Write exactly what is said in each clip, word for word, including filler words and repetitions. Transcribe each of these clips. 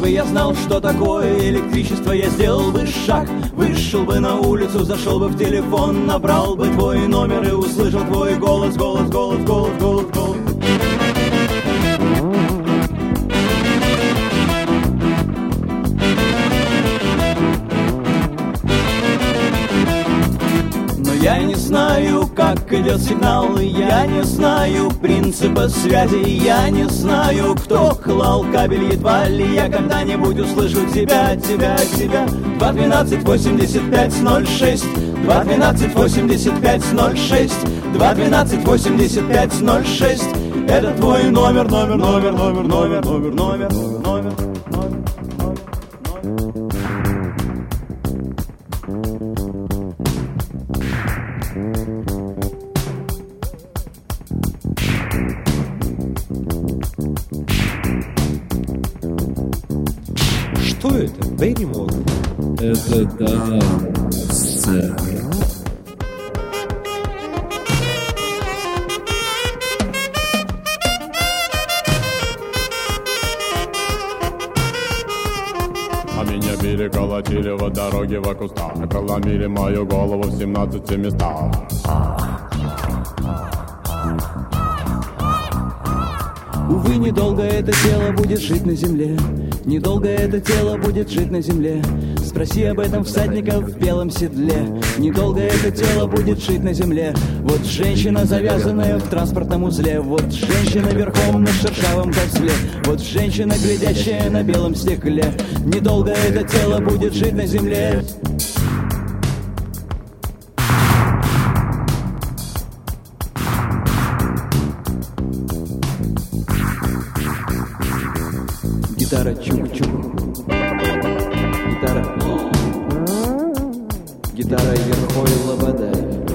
бы я знал, что такое электричество, я сделал бы шаг, вышел бы на улицу, зашел бы в телефон, набрал бы твой номер и услышал твой голос, голос, голос, голос, голос, голос. Я не знаю, как идет сигнал, я не знаю принципа связи, я не знаю, кто клал кабель, едва ли я когда-нибудь услышу тебя, тебя, тебя. Два двенадцать восемьдесят пять ноль шесть, два двенадцать восемьдесят пять ноль шесть, два двенадцать восемьдесят пять ноль шесть. Это твой номер, номер, номер, номер, номер, номер, номер, номер, номер. Что это? Бэрримор? Это да, сцена. А меня били, колотили в дороге в кустах, проломили мою голову в семнадцати местах. Увы, недолго это тело будет жить на земле, недолго это тело будет жить на земле. Спроси об этом всадника в белом седле. Недолго это тело будет жить на земле. Вот женщина, завязанная в транспортном узле. Вот женщина верхом на шершавом козле. Вот женщина, глядящая на белом стекле. Недолго это тело будет жить на земле. Гитара чук-чук, гитара, гитара Ерхой Лобода.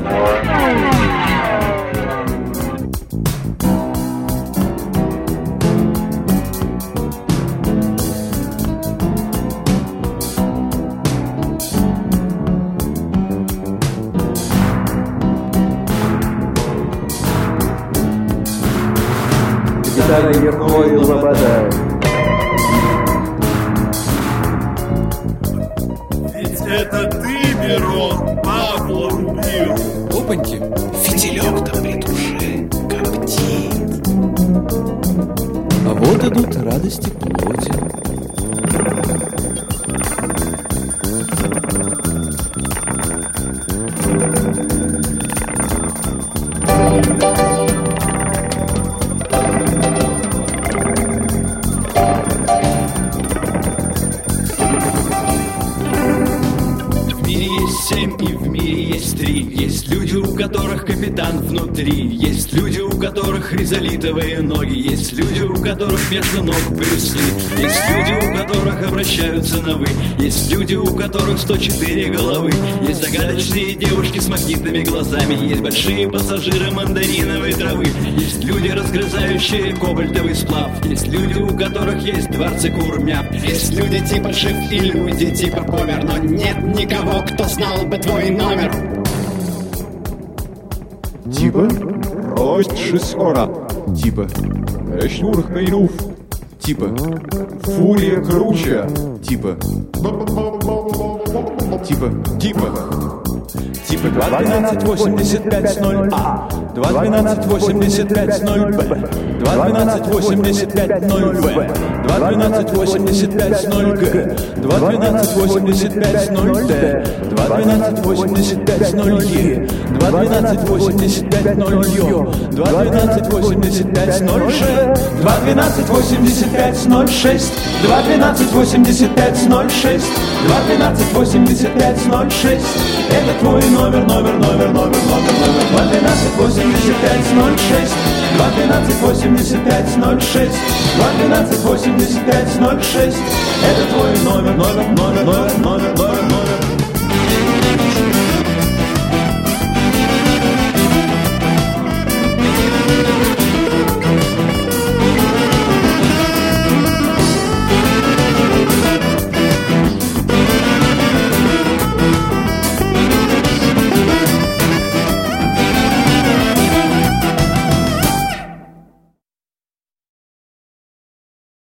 Гитара Ерхой Лобода. Это ты, Мирон, Павла убил. Опаньки, Фитилек-то при душе коптит. А вот идут радости плоти. Семь и в мире есть три. Есть люди, у которых капитан внутри. Есть люди, у которых ризолитовые ноги. Есть люди, у которых между ног Брюс Ли. Есть люди, у которых обращаются на «вы». Есть люди, у которых сто четыре головы. Есть загадочные девушки с магнитными глазами. Есть большие пассажиры мандариновой травы. Есть люди, разгрызающие кобальтовый сплав. Есть люди, у которых есть дворцы курмя. Есть люди типа Шиф и люди типа Помер. Но нет никого, кто знал бы твой номер. Типа рост шесора. Типа Шнур Хайруф. Типа Фурия круче. Типа Типа Типа Типа два двенадцать восемьдесят пять ноль А, два двенадцать восемьдесят пять ноль Б, два двенадцать восемьдесят пять ноль В, два двенадцать восемьдесят пять ноль Г, два двенадцать восемьдесят пять ноль Д, два двенадцать восемьдесят пять ноль Е, два двенадцать восемьдесят пять ноль Ё, два двенадцать восемьдесят пять ноль Ж, два двенадцать восемьдесят пять ноль шесть, два двенадцать восемьдесят пять ноль шесть, два двенадцать восемьдесят пять ноль шесть. Это твой номер, номер, номер, номер, номер, номер. Два двенадцать восемьдесят пять ноль шесть, два двенадцать восемьдесят пять ноль шесть, два двенадцать восемьдесят пять ноль шесть. Это твой номер, номер, номер, номер, номер, номер, номер.